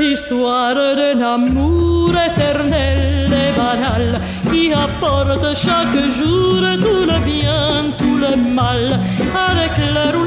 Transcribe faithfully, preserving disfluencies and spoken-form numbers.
l'histoire d'un amour éternel et banal qui apporte chaque jour tout le bien, tout le mal, avec l'air